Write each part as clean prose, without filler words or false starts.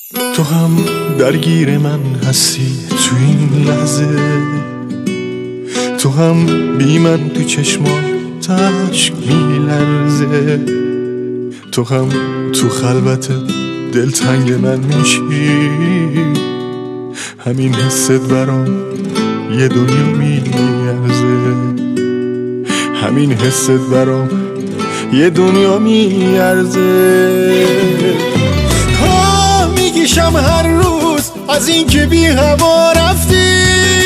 تو هم درگیر من هستی تو این لحظه، تو هم بی من تو چشمات اشک میلرزه، تو هم تو خلوت دلتنگ من میشی، همین حست برام یه دنیا میارزه، همین حست برام یه دنیا میارزه. میگیشم هر روز از این که بی هوا رفتی،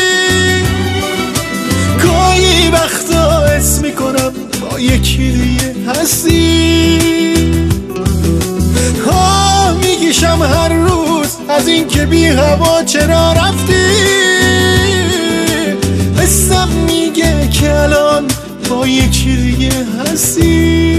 گاهی وقتا حس میکنم با یکی دیگه هستی. میگیشم هر روز از این که بی هوا چرا رفتی، حسم میگه که الان با یکی دیگه هستی.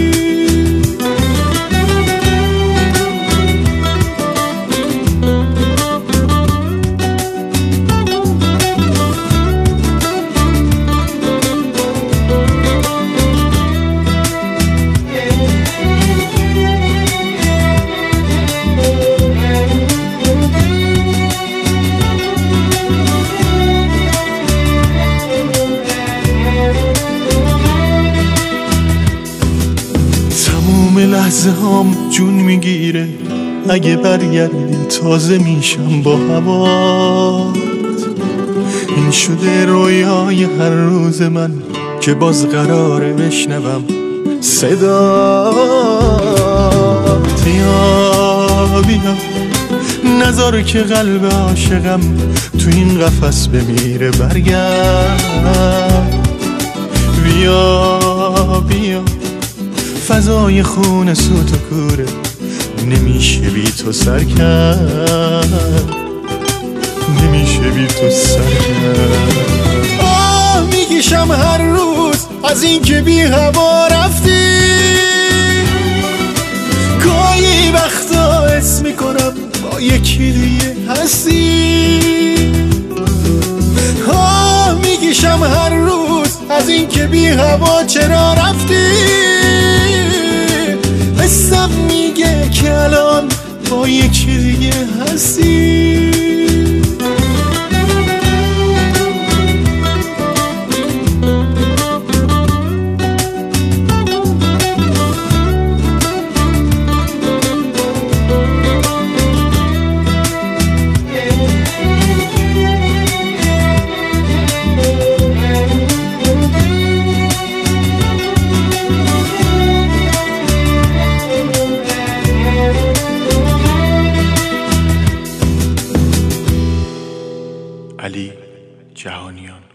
لحظه هام جون میگیره، اگه برگردی تازه میشم با هوات. این شده رویای هر روز من که باز قراره بشنوم صدا. بیا بیا نذار که قلب عاشقم تو این قفس بمیره، برگرد. بیا بیا فضای خون سوت و کوره، نمیشه بی تو سر کرد، نمیشه بی تو سر کرد. میگیشم هر روز از این که بی هوا رفتی، گاهی وقتا حس میکنم با یکی دیگه هستی. میگیشم هر روز از این که بی هوا چرا رفتی، حسم میگه که الان با یکی دیگه هستی. علی جهانیان.